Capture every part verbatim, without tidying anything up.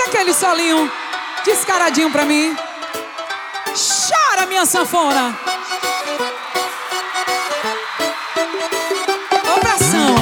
aquele solinho descaradinho pra mim. Chora, minha sanfona. Abração.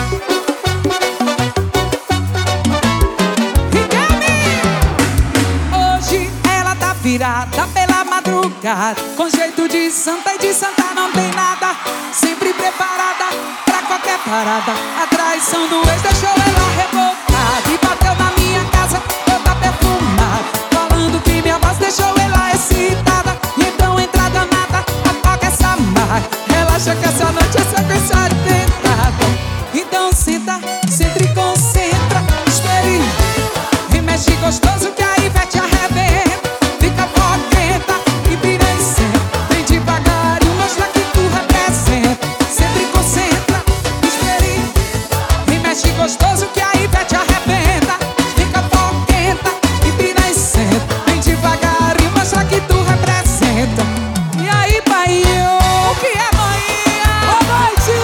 Hoje ela tá virada pela madrugada, com jeito de santa e de santa não tem nada. Sempre preparada pra qualquer parada. A traição do ex deixou ela revoltada e bateu na minha casa toda perfumada, falando que minha voz deixou ela excitada. E então entra danada, apaga essa marca. Relaxa que essa noite é sequência de tentada. Então senta, sempre concentra, espere e mexe gostoso que a Ivete arrebenta. Fica foguenta e vira em cena, vem devagar e mostra que tu representa. Sempre concentra, espere e mexe gostoso que a Ivete arrebenta. Fica foguenta e vira em cena, vem devagar e mostra que tu representa. E aí, Bahia, o que é Bahia? Boa noite!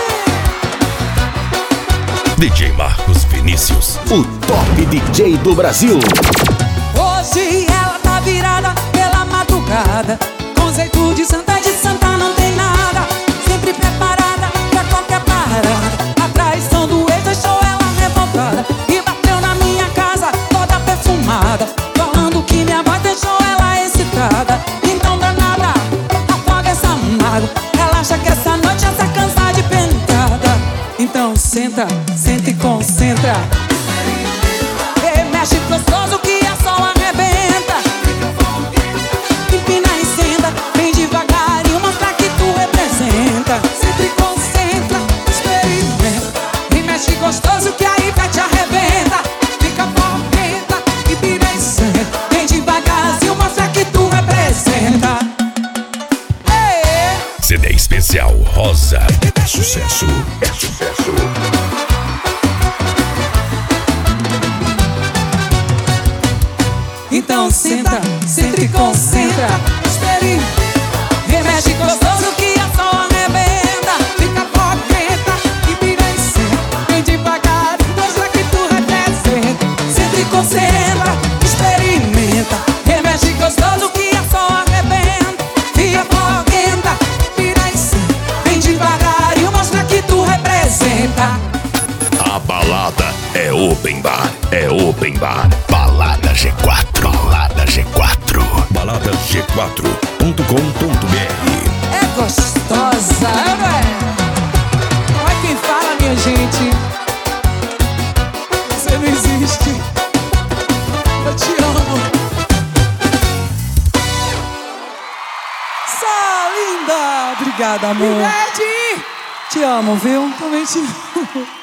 D J Marcos Vinícius, o top D J do Brasil. Hoje ela tá virada pela madrugada, com jeito de santa e de santa não tem nada. Sempre preparada pra qualquer parada. A traição do ex deixou ela revoltada e bateu na minha casa toda perfumada, falando que minha voz deixou ela excitada. Então danada, apaga essa mágoa. Relaxa que essa noite essa cansa de pentada. Então senta, senta e concentra, e mexe gostoso que a sol arrebenta. Empina e senta, bem devagar e mostra que tu representa. Sempre concentra, experimenta e mexe gostoso que a Ivete arrebenta. Fica foguenta e vira e senta, bem devagarzinho mostra que tu representa. Ei! C D especial Rosa. É sucesso, é sucesso. Então senta, senta e concentra, espere e mexe gostoso que a sol arrebenta. Fica foguenta e vira em cena, vem devagar e mostra que tu representa. Senta e concentra, experimenta e mexe gostoso que a sol arrebenta. Fica foguenta, vira em cena, vem devagar e mostra que tu representa. A balada é open bar, é open bar. Balada G quatro, Balada G quatro, balada g quatro ponto com ponto b r. É gostosa, é? Olha quem fala, minha gente. Você não existe. Eu te amo. Só linda. Obrigada, amor. Ivete! Te amo, viu? Também te amo.